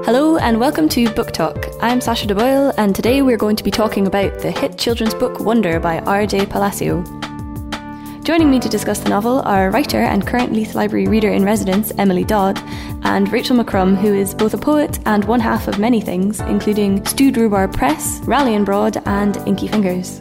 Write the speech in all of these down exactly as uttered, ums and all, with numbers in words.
Hello and welcome to Book Talk. I'm Sasha DeBoyle and today we're going to be talking about the hit children's book Wonder by R J Palacio. Joining me to discuss the novel are writer and current Leith Library Reader in Residence Emily Dodd and Rachel McCrum, who is both a poet and one half of many things, including Stewed Rhubarb Press, Rallian Broad and Inky Fingers.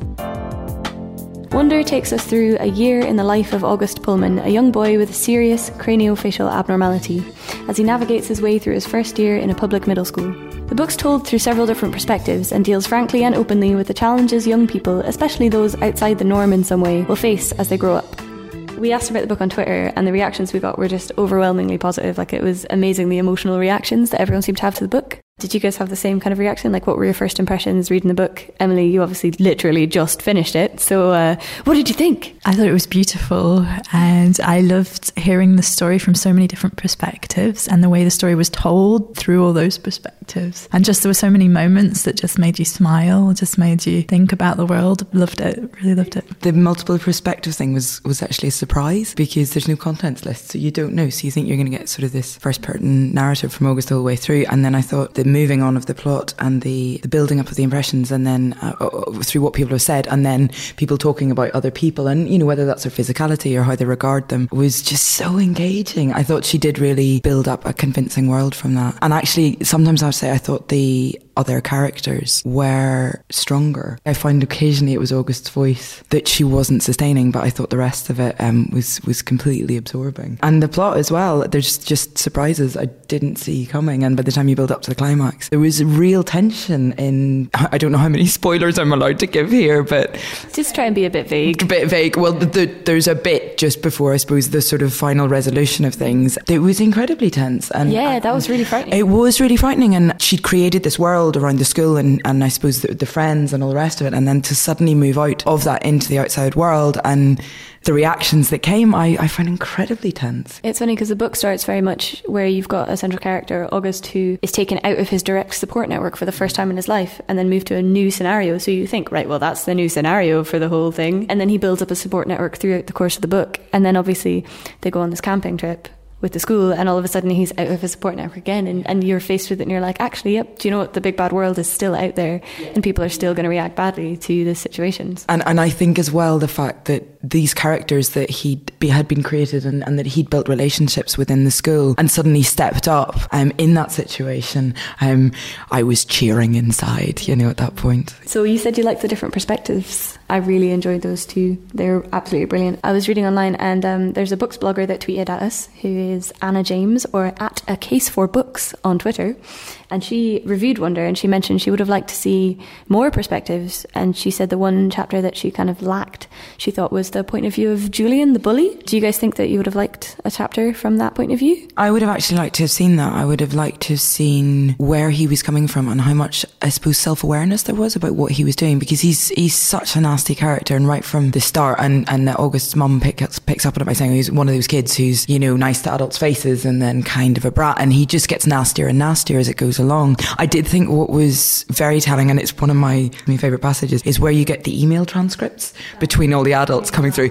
Wonder takes us through a year in the life of August Pullman, a young boy with a serious craniofacial abnormality, as he navigates his way through his first year in a public middle school. The book's told through several different perspectives and deals frankly and openly with the challenges young people, especially those outside the norm in some way, will face as they grow up. We asked about the book on Twitter and the reactions we got were just overwhelmingly positive. Like, it was amazing the emotional reactions that everyone seemed to have to the book. Did you guys have the same kind of reaction? Like, what were your first impressions reading the book? Emily, you obviously literally just finished it. So uh, what did you think? I thought it was beautiful and I loved hearing the story from so many different perspectives and the way the story was told through all those perspectives. And just there were so many moments that just made you smile, just made you think about the world. Loved it, really loved it. The multiple perspective thing was, was actually a surprise because there's no contents list, so you don't know. So you think you're going to get sort of this first person narrative from August all the way through. And then I thought the moving on of the plot and the, the building up of the impressions and then uh, through what people have said and then people talking about other people and, you know, whether that's their physicality or how they regard them was just so engaging. I thought she did really build up a convincing world from that. And actually, sometimes I would say I thought the other characters were stronger. I find occasionally it was August's voice that she wasn't sustaining, but I thought the rest of it um, was, was completely absorbing. And the plot as well, there's just surprises I didn't see coming, and by the time you build up to the climax, there was real tension in, I don't know how many spoilers I'm allowed to give here, but... Just try and be a bit vague. A bit vague. Well, the, the, there's a bit just before, I suppose, the sort of final resolution of things. It was incredibly tense. And yeah, that was really frightening. It was really frightening, and she'd created this world around the school and, and I suppose the, the friends and all the rest of it, and then to suddenly move out of that into the outside world and the reactions that came, I, I find incredibly tense. It's funny because the book starts very much where you've got a central character, August, who is taken out of his direct support network for the first time in his life and then moved to a new scenario. So you think, right, well, that's the new scenario for the whole thing. And then he builds up a support network throughout the course of the book. And then obviously they go on this camping trip with the school and all of a sudden he's out of his support network again and, and you're faced with it and you're like, actually, yep, do you know what, the big bad world is still out there and people are still going to react badly to the situations. And and I think as well the fact that these characters that he'd be, had been created and, and that he'd built relationships within the school and suddenly stepped up um, in that situation, um, I was cheering inside, you know, at that point. So you said you liked the different perspectives. I really enjoyed those too. They're absolutely brilliant. I was reading online and um, there's a books blogger that tweeted at us who is Anna James, or at A Case for Books on Twitter, and she reviewed Wonder and she mentioned she would have liked to see more perspectives, and she said the one chapter that she kind of lacked she thought was the point of view of Julian the bully. Do you guys think that you would have liked a chapter from that point of view? I would have actually liked to have seen that. I would have liked to have seen where he was coming from and how much, I suppose, self-awareness there was about what he was doing, because he's he's such a nasty character, and right from the start, and, and August's mum picks, picks up on it by saying he's one of those kids who's, you know, nice to adults' faces and then kind of a brat, and he just gets nastier and nastier as it goes along. I did think what was very telling, and it's one of my, my favourite passages, is where you get the email transcripts between all the adults coming through.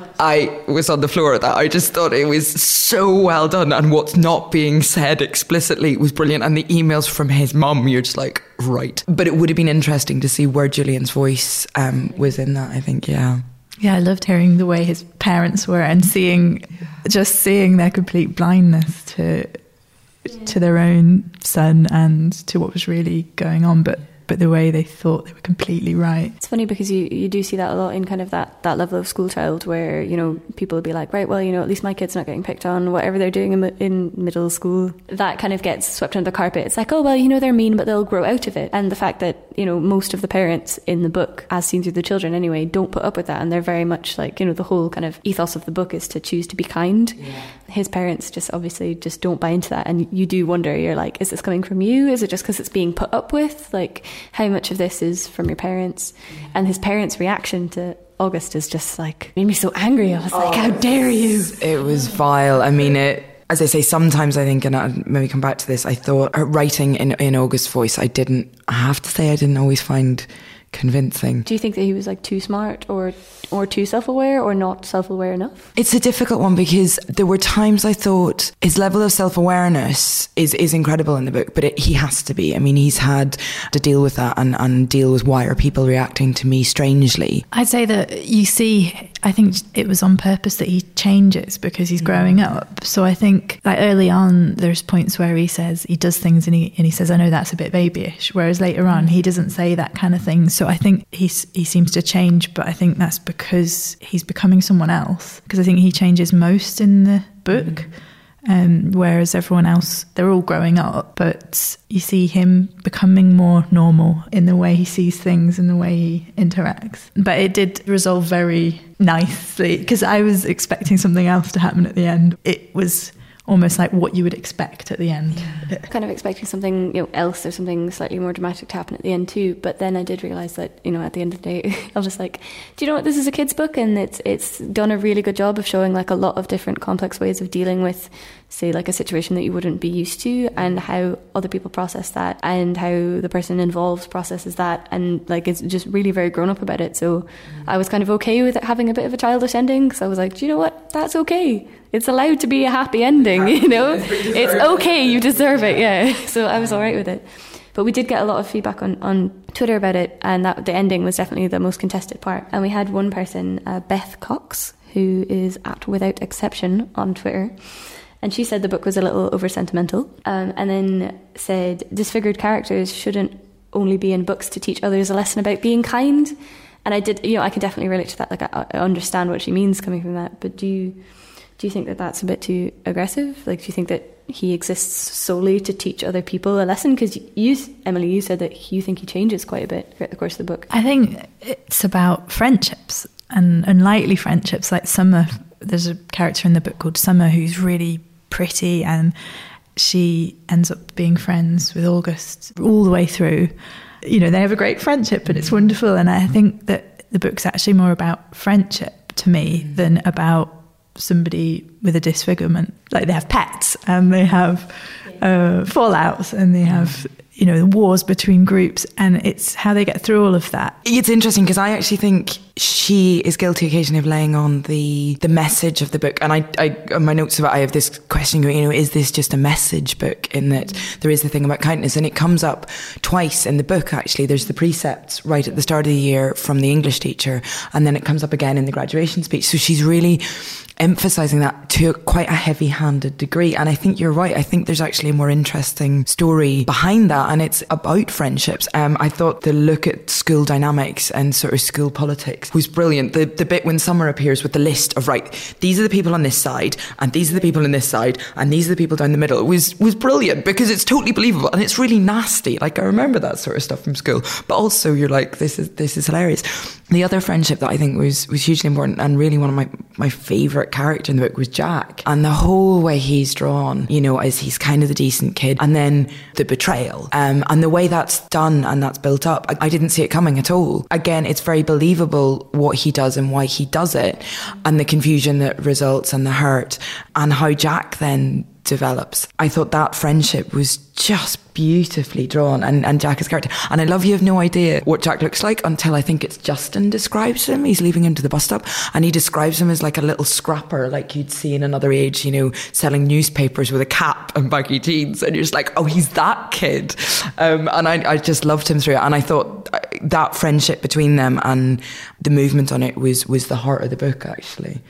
I was on the floor at that. I just thought it was so well done, and what's not being said explicitly was brilliant, and the emails from his mum, you're just like, right. But it would have been interesting to see where Julian's voice um, was in that, I think, yeah. Yeah, I loved hearing the way his parents were and seeing, just seeing their complete blindness to to their own son and to what was really going on, but but the way they thought they were completely right. It's funny because you, you do see that a lot in kind of that, that level of school child where, you know, people would be like, right, well, you know, at least my kid's not getting picked on, whatever they're doing in, in middle school. That kind of gets swept under the carpet. It's like, oh, well, you know, they're mean, but they'll grow out of it. And the fact that, you know, most of the parents in the book, as seen through the children anyway, don't put up with that. And they're very much like, you know, the whole kind of ethos of the book is to choose to be kind. Yeah. His parents just obviously just don't buy into that. And you do wonder, you're like, is this coming from you? Is it just because it's being put up with? Like, how much of this is from your parents? And his parents' reaction to August is just like, made me so angry. I was like, how dare you? It was vile. I mean, it, as I say, sometimes I think, and I'll maybe come back to this, I thought her writing in, in August's voice, I didn't, I have to say, I didn't always find convincing. Do you think that he was like too smart or or too self-aware or not self-aware enough? It's a difficult one because there were times I thought his level of self-awareness is, is incredible in the book, but it, he has to be. I mean, he's had to deal with that and, and deal with why are people reacting to me strangely. I'd say that you see, I think it was on purpose that he changes because he's growing up. So I think like early on, there's points where he says, he does things and he, and he says, I know that's a bit babyish. Whereas later on, he doesn't say that kind of thing. So I think he's, he seems to change, but I think that's because he's becoming someone else. Because I think he changes most in the book. Mm. Um, whereas everyone else, they're all growing up, but you see him becoming more normal in the way he sees things and the way he interacts. But it did resolve very nicely because I was expecting something else to happen at the end. It was almost like what you would expect at the end. Yeah. Kind of expecting something, you know, else or something slightly more dramatic to happen at the end too. But then I did realise that, you know, at the end of the day, I was just like, do you know what, this is a kid's book and it's it's done a really good job of showing like a lot of different complex ways of dealing with, say, like a situation that you wouldn't be used to and how other people process that and how the person involved processes that, and like it's just really very grown up about it. So mm-hmm. I was kind of okay with it having a bit of a childish ending because I was like, do you know what, that's okay. It's allowed to be a happy ending, you know? It's okay, you deserve it, yeah. So I was all right with it. But we did get a lot of feedback on, on Twitter about it, and that the ending was definitely the most contested part. And we had one person, uh, Beth Cox, who is at Without Exception on Twitter, and she said the book was a little over-sentimental, um, and then said disfigured characters shouldn't only be in books to teach others a lesson about being kind. And I did, you know, I can definitely relate to that. Like, I, I understand what she means coming from that, but do you... Do you think that that's a bit too aggressive? Like, do you think that he exists solely to teach other people a lesson? Because you, Emily, you said that you think he changes quite a bit throughout the course of the book. I think it's about friendships and unlikely friendships. Like Summer, there's a character in the book called Summer who's really pretty and she ends up being friends with August all the way through. You know, they have a great friendship and it's wonderful. And I think that the book's actually more about friendship to me mm. than about somebody with a disfigurement. Like they have pets and they have uh, fallouts and they have, you know, wars between groups, and it's how they get through all of that. It's interesting because I actually think she is guilty occasionally of laying on the the message of the book. And I, I on my notes about, I have this question going, you know, is this just a message book in that there is the thing about kindness? And it comes up twice in the book, actually. There's the precepts right at the start of the year from the English teacher, and then it comes up again in the graduation speech. So she's really emphasising that to quite a heavy-handed degree. And I think you're right. I think there's actually a more interesting story behind that, and it's about friendships. Um, I thought the look at school dynamics and sort of school politics was brilliant. The the bit when Summer appears with the list of, right, these are the people on this side, and these are the people on this side, and these are the people down the middle, was was brilliant because it's totally believable and it's really nasty. Like, I remember that sort of stuff from school, but also you're like, this is this is hilarious. The other friendship that I think was was hugely important and really one of my, my favourite character in the book was Jack, and the whole way he's drawn, you know, as he's kind of the decent kid, and then the betrayal, um, and the way that's done and that's built up. I, I didn't see it coming at all. Again, it's very believable what he does and why he does it, and the confusion that results and the hurt, and how Jack then develops. I thought that friendship was just beautifully drawn, and, and Jack is character. And I love you have no idea what Jack looks like until I think it's Justin describes him. He's leaving him to the bus stop and he describes him as like a little scrapper, like you'd see in Another Age, you know, selling newspapers with a cap and baggy jeans, and you're just like, oh, he's that kid. Um, and I, I just loved him through it, and I thought that friendship between them and the movement on it was was the heart of the book, actually.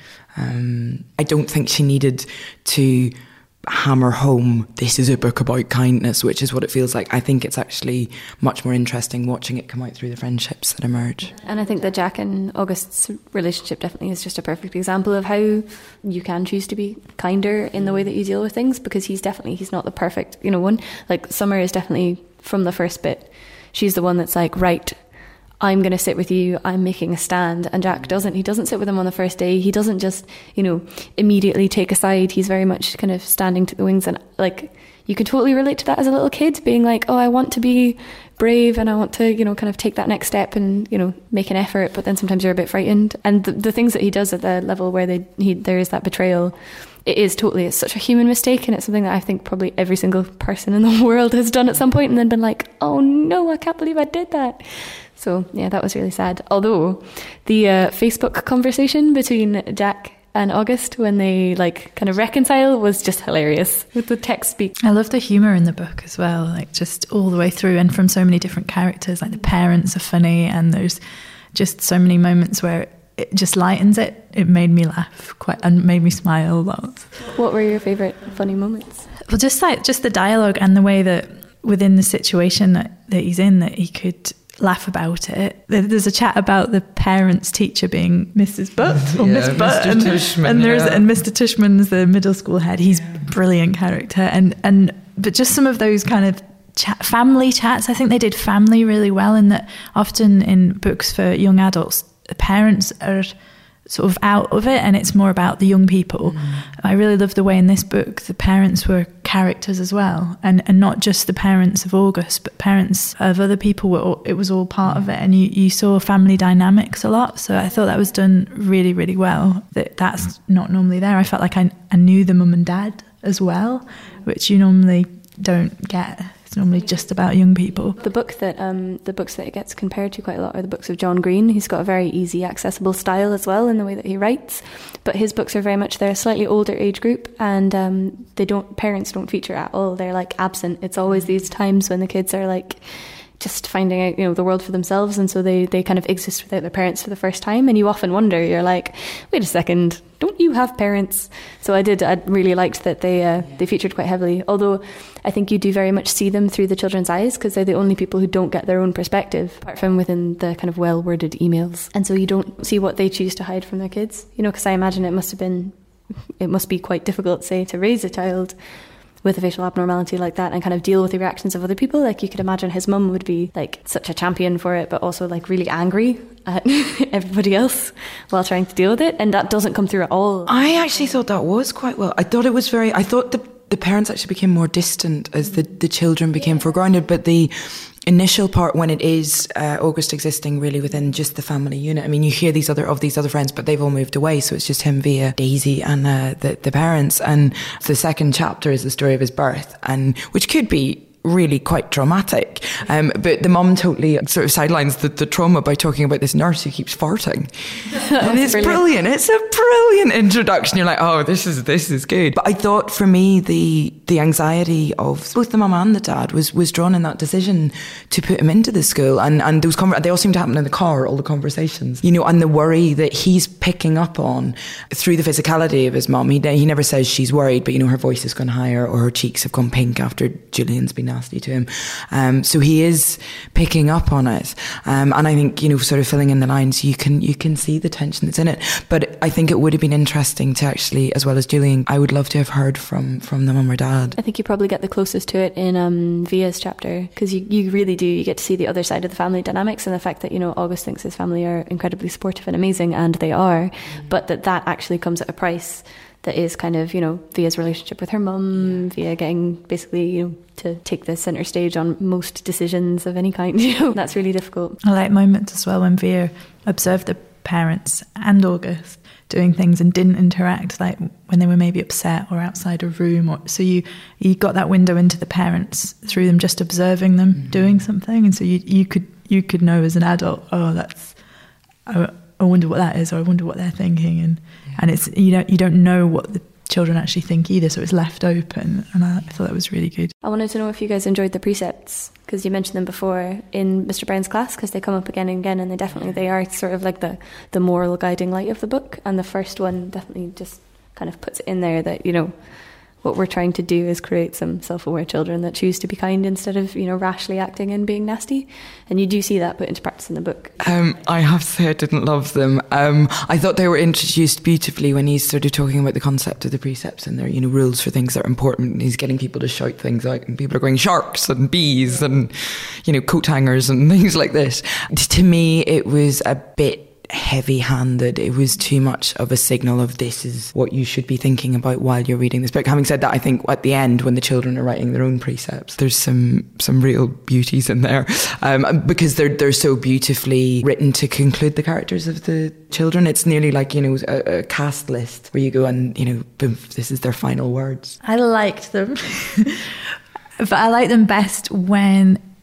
Um, I don't think she needed to hammer home, this is a book about kindness, which is what it feels like. I think it's actually much more interesting watching it come out through the friendships that emerge. And I think that Jack and August's relationship definitely is just a perfect example of how you can choose to be kinder in the way that you deal with things, because he's definitely, he's not the perfect, you know, one. Like Summer is definitely, from the first bit, she's the one that's like, right, I'm going to sit with you, I'm making a stand. And Jack doesn't. He doesn't sit with him on the first day. He doesn't just, you know, immediately take a side. He's very much kind of standing to the wings. And like, you can totally relate to that as a little kid, being like, oh, I want to be brave and I want to, you know, kind of take that next step and, you know, make an effort. But then sometimes you're a bit frightened. And the, the things that he does at the level where they, he, there is that betrayal, it is totally, it's such a human mistake, and it's something that I think probably every single person in the world has done at some point and then been like, oh no, I can't believe I did that. So yeah, that was really sad. Although the uh, Facebook conversation between Jack and August when they like kind of reconcile was just hilarious with the text speak. I love the humour in the book as well, like just all the way through and from so many different characters. Like the parents are funny and there's just so many moments where it just lightens it. It made me laugh quite and made me smile lots. What were your favourite funny moments? Well, just like just the dialogue and the way that within the situation that, that he's in, that he could laugh about it. There's a chat about the parents' teacher being Missus Butt or yeah, Miss Butt, Mister and, Tushman, and there's yeah. and Mister Tushman's the middle school head. He's yeah. a brilliant character, and and but just some of those kind of chat, family chats. I think they did family really well in that. Often in books for young adults, the parents are sort of out of it and it's more about the young people. Mm. I really love the way in this book the parents were characters as well, and, and not just the parents of August but parents of other people. Were all, it was all part mm. of it, and you, you saw family dynamics a lot, so I thought that was done really really well. That That's not normally there. I felt like I, I knew the mum and dad as well, which you normally don't get. It's normally just about young people. The book that um, the books that it gets compared to quite a lot are the books of John Green. He's got a very easy, accessible style as well in the way that he writes. But his books are very much, they're a slightly older age group, and um, they don't parents don't feature at all. They're like absent. It's always these times when the kids are like just finding out, you know, the world for themselves, and so they, they kind of exist without their parents for the first time, and you often wonder, you're like, wait a second, don't you have parents? So I did, I really liked that they uh, they featured quite heavily, although I think you do very much see them through the children's eyes, because they're the only people who don't get their own perspective, apart from within the kind of well-worded emails, and so you don't see what they choose to hide from their kids, you know, because I imagine it must have been, it must be quite difficult, say, to raise a child with a facial abnormality like that and kind of deal with the reactions of other people. Like you could imagine his mum would be like such a champion for it, but also like really angry at everybody else while trying to deal with it, and that doesn't come through at all. I actually thought that was quite well. I thought it was very, I thought the the parents actually became more distant as the, the children became yeah. foregrounded, but the initial part when it is uh, August existing really within just the family unit. I mean, you hear these other of these other friends, but they've all moved away, so it's just him via Daisy and uh, the the parents. And the second chapter is the story of his birth, and which could be really quite traumatic, um, but the mum totally sort of sidelines the, the trauma by talking about this nurse who keeps farting. And it's brilliant. brilliant it's a brilliant introduction. You're like, oh, this is this is good. But I thought for me the the anxiety of both the mum and the dad was was drawn in that decision to put him into the school, and and those conver- they all seem to happen in the car, all the conversations, you know, and the worry that he's picking up on through the physicality of his mum. He, he never says she's worried, but you know, her voice has gone higher or her cheeks have gone pink after Julian's been nasty to him, um, so he is picking up on it, um, and I think, you know, sort of filling in the lines, you can you can see the tension that's in it. But I think it would have been interesting to actually, as well as Julian, I would love to have heard from from the mum or dad. I think you probably get the closest to it in um, Via's chapter, because you, you really do, you get to see the other side of the family dynamics, and the fact that, you know, August thinks his family are incredibly supportive and amazing, and they are, mm-hmm. but that that actually comes at a price that is kind of, you know, Via's relationship with her mum, Via getting basically, you know, to take the centre stage on most decisions of any kind. You know, that's really difficult. I like moments as well when Via observed the parents and August doing things and didn't interact, like when they were maybe upset or outside a room, or so you you got that window into the parents through them just observing them mm-hmm. doing something, and so you you could you could know as an adult, oh, that's I, I wonder what that is, or I wonder what they're thinking, and yeah. and it's you don't you don't know what the children actually think either, so it's left open, and I, I thought that was really good. I wanted to know if you guys enjoyed the precepts, because you mentioned them before in Mister Brown's class, because they come up again and again, and they definitely they are sort of like the the moral guiding light of the book, and the first one definitely just kind of puts it in there that, you know, what we're trying to do is create some self-aware children that choose to be kind instead of, you know, rashly acting and being nasty. And you do see that put into practice in the book. Um, I have to say I didn't love them. Um, I thought they were introduced beautifully when he started talking about the concept of the precepts and their, you know, rules for things that are important. And he's getting people to shout things out, and people are going sharks and bees and, you know, coat hangers and things like this. To me, it was a bit heavy-handed. It was too much of a signal of this is what you should be thinking about while you're reading this book. Having said that, I think at the end, when the children are writing their own precepts, there's some some real beauties in there, um, because they're they're so beautifully written to conclude the characters of the children. It's nearly like, you know, a, a cast list where you go and, you know, boom, this is their final words. I liked them, but I like them best when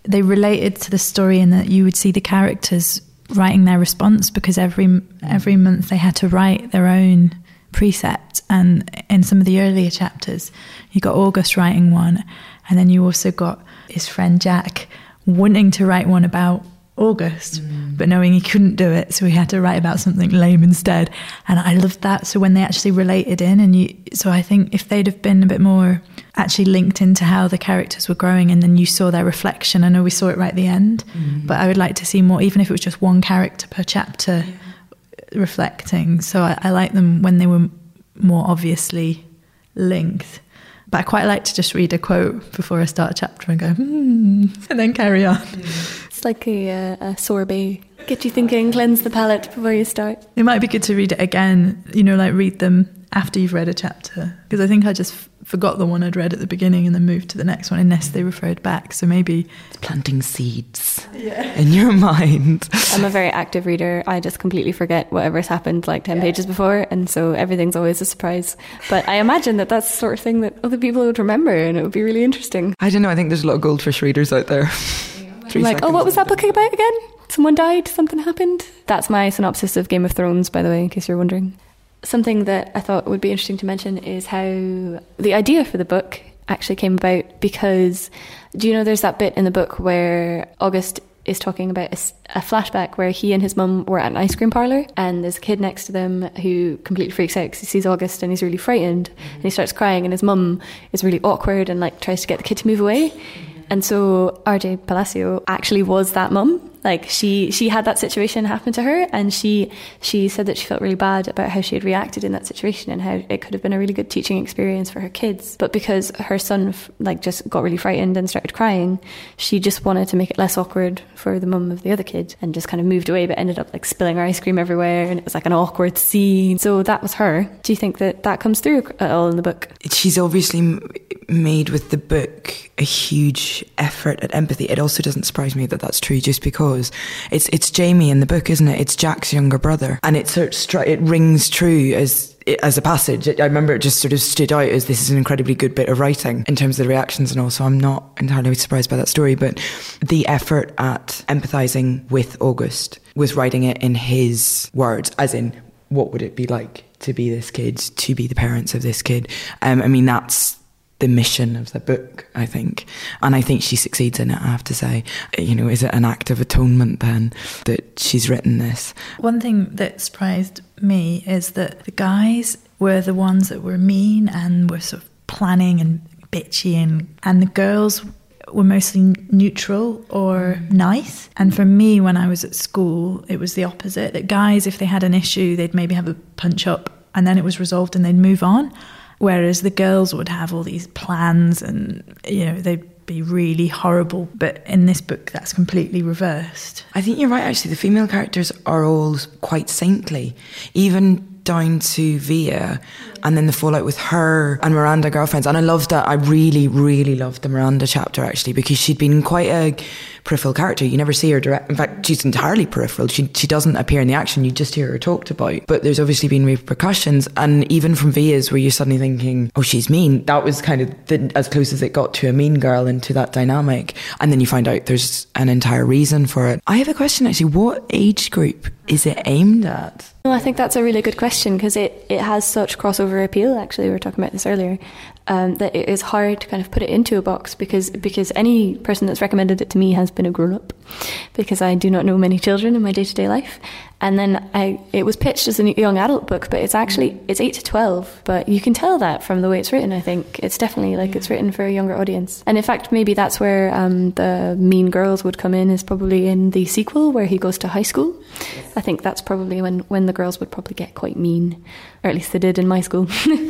they related to the story in that you would see the characters writing their response, because every every month they had to write their own precept. And in some of the earlier chapters, you got August writing one, and then you also got his friend Jack wanting to write one about August, mm. but knowing he couldn't do it, so he had to write about something lame instead. And I loved that. So when they actually related in, and you, so I think if they'd have been a bit more actually linked into how the characters were growing, and then you saw their reflection. I know we saw it right at the end, mm. but I would like to see more, even if it was just one character per chapter yeah. reflecting. So I, I like them when they were more obviously linked. But I quite like to just read a quote before I start a chapter and go, hmm, and then carry on. It's like a, uh, a sorbet. Get you thinking, cleanse the palate before you start. It might be good to read it again, you know, like read them after you've read a chapter. Because I think I just f- forgot the one I'd read at the beginning and then moved to the next one unless they referred back. So maybe... It's planting seeds yeah. in your mind. I'm a very active reader. I just completely forget whatever's happened like ten yeah. pages before, and so everything's always a surprise. But I imagine that that's the sort of thing that other people would remember, and it would be really interesting. I don't know, I think there's a lot of goldfish readers out there. I'm like, oh, what was that book about again? Someone died, something happened. That's my synopsis of Game of Thrones, by the way, in case you're wondering. Something that I thought would be interesting to mention is how the idea for the book actually came about, because do you know there's that bit in the book where August is talking about a, a flashback where he and his mum were at an ice cream parlour, and there's a kid next to them who completely freaks out because he sees August and he's really frightened, mm-hmm. and he starts crying, and his mum is really awkward and like tries to get the kid to move away. And so R J Palacio actually was that mum. Like she, she had that situation happen to her, and she, she said that she felt really bad about how she had reacted in that situation and how it could have been a really good teaching experience for her kids. But because her son like just got really frightened and started crying, she just wanted to make it less awkward for the mum of the other kid and just kind of moved away, but ended up like spilling her ice cream everywhere, and it was like an awkward scene. So that was her. Do you think that that comes through at all in the book? She's obviously made with the book a huge effort at empathy. It also doesn't surprise me that that's true, just because it's it's Jamie in the book, isn't it? It's Jack's younger brother, and it sort of stri- it rings true as as a passage. I remember it just sort of stood out as this is an incredibly good bit of writing in terms of the reactions and all. So I'm not entirely surprised by that story, but the effort at empathising with August, with writing it in his words, as in what would it be like to be this kid, to be the parents of this kid. Um, I mean, that's the mission of the book, I think. And I think she succeeds in it, I have to say. You know, is it an act of atonement then that she's written this? One thing that surprised me is that the guys were the ones that were mean and were sort of planning and bitchy, and, and the girls were mostly neutral or nice. And for me, when I was at school, it was the opposite. That guys, if they had an issue, they'd maybe have a punch up and then it was resolved and they'd move on. Whereas the girls would have all these plans and, you know, they'd be really horrible. But in this book, that's completely reversed. I think you're right, actually. The female characters are all quite saintly. Even down to Via, and then the fallout with her and Miranda girlfriends. And I loved that. I really, really loved the Miranda chapter, actually, because she'd been quite a peripheral character. You never see her direct. In fact, she's entirely peripheral. She she doesn't appear in the action. You just hear her talked about. But there's obviously been repercussions. And even from Via's, where you're suddenly thinking, oh, she's mean. That was kind of the, as close as it got to a mean girl and to that dynamic. And then you find out there's an entire reason for it. I have a question, actually. What age group is it aimed at? Well, I think that's a really good question, because it, it has such crossover appeal. Actually, we were talking about this earlier, um, that it is hard to kind of put it into a box, because because any person that's recommended it to me has been a grown-up, because I do not know many children in my day-to-day life. And then I it was pitched as a young adult book, but it's actually it's eight to twelve. But you can tell that from the way it's written. I think it's definitely like it's written for a younger audience. And in fact, maybe that's where um, the mean girls would come in, is probably in the sequel where he goes to high school. I think that's probably when, when the girls would probably get quite mean, or at least they did in my school.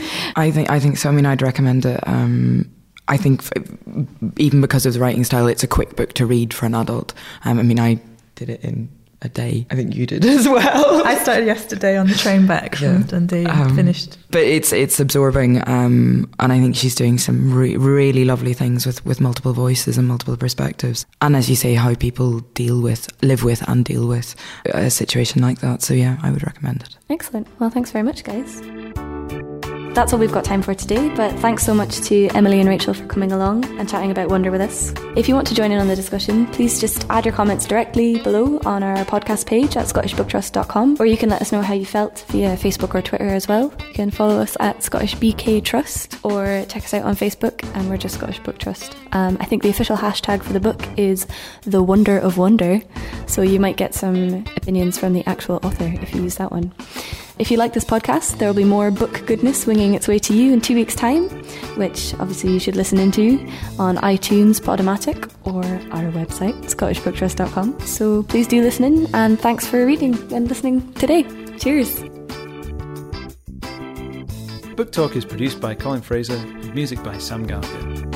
I think I think so. I mean, I'd recommend it. Um, I think f- even because of the writing style, it's a quick book to read for an adult. Um, I mean, I did it in a day. I think you did as well. I started yesterday on the train back from yeah. Dundee and um, finished. But it's it's absorbing, um, and I think she's doing some re- really lovely things with, with multiple voices and multiple perspectives. And as you say, how people deal with, live with and deal with a situation like that. So yeah, I would recommend it. Excellent. Well, thanks very much, guys. that's all we've got time for today, but thanks so much to Emily and Rachel for coming along and chatting about Wonder with us. If you want to join in on the discussion, please just add your comments directly below on our podcast page at scottish book trust dot com, or you can let us know how you felt via Facebook or Twitter as well. You can follow us at Scottish B K Trust or check us out on Facebook, and we're just Scottish Book Trust. Um, I think the official hashtag for the book is The Wonder of Wonder, so you might get some opinions from the actual author if you use that one. If you like this podcast, there will be more book goodness winging its way to you in two weeks' time, which obviously you should listen into on iTunes, Podomatic, or our website, scottish book trust dot com. So please do listen in, and thanks for reading and listening today. Cheers. Book Talk is produced by Colin Fraser, with music by Sam Gallagher.